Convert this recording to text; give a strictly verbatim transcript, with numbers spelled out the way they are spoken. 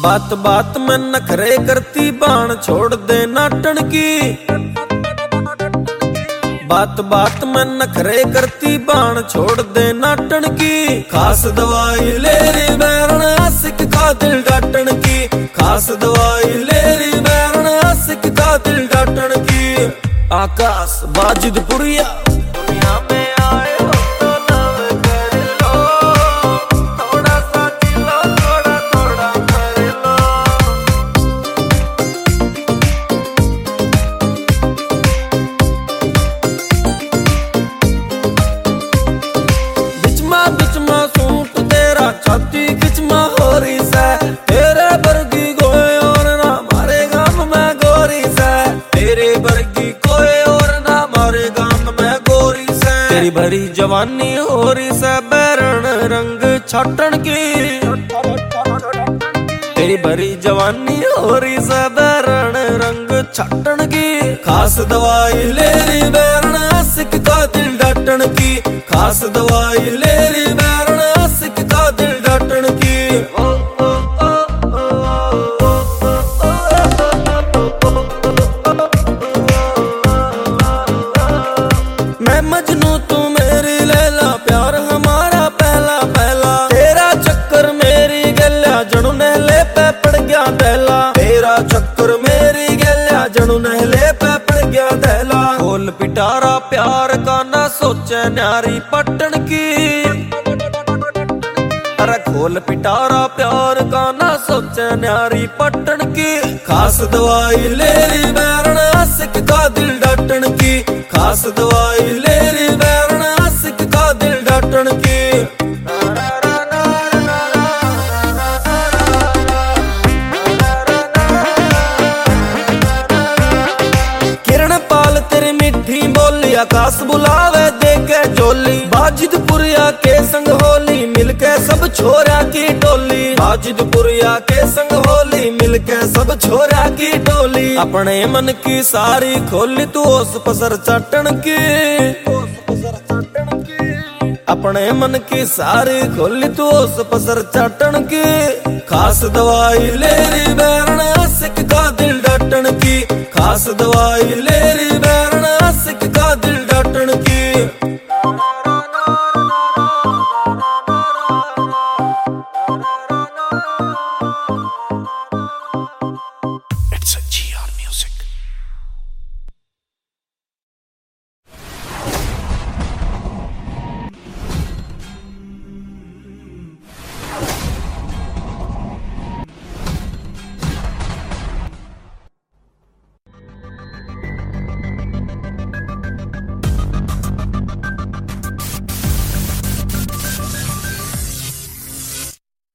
बात बात में नखरे करती बाण छोड़ दे नाटन की। बात बात में नखरे करती बाण छोड़ दे नाटन की। खास दवाई ले री बैरण आशिक का दिल डाटन की। खास दवाई ले री बैरण आशिक का दिल डाटन की। आकाश बाजिदपुरिया दुनिया में आए हो तो लव कर लो, थोड़ा सा किलो थोड़ा थोड़ा कर लो। बिचमा बिचमा सूट तेरा छाती खिचमा हो रही से। तेरे वर्गी कोई और ना मारे गाम में गोरी से। तेरे वर्गी कोई और ना मारे गाम में गोरी से। तेरी भरी जवानी हो रही से बैरण रंग छाटन की। तेरी भरी जवानी हो रही से बैरण रंग छाटन की। खास दवाई ले री बैरण आशिक का दिल डाटन की। खास दवाई ले री बैरण आशिक का दिल डाटन की। मैं मजनू तू मेरी लैला प्यार हमारा पहला पहला। तेरा चक्कर मेरी गल्या जणू नहले पे पड़ गया दहला। तेरा चक्कर मेरी गल्या जणू नहले पे पड़ गया दहला। खोल पिटारा प्यार का ना सोचे न्यारी पटन की। अरे खोल पिटारा प्यार का ना सोचे न्यारी पटन की। खास दवाई ले री बैरण आशिक का दिल डाटन की। खास दवाई ले री बैरण आशिक का दिल डाटन की। किरण पाल तेरी मीठी बोली आकाश बुलावे देके जोली। बाजिदपुरिया के संग होली मिलके सब छोरा की टोली। बाजिदपुरिया के संग होली मिलके सब छोरा की टोली। अपने मन की सारी खोली तू ओस पसर चाटन की। अपने मन की सारी खोली तू ओस पसर चाटन की। खास दवाई ले री बैरण आशिक का दिल डाटन की। खास दवाई ले री बैरण आशिक का दिल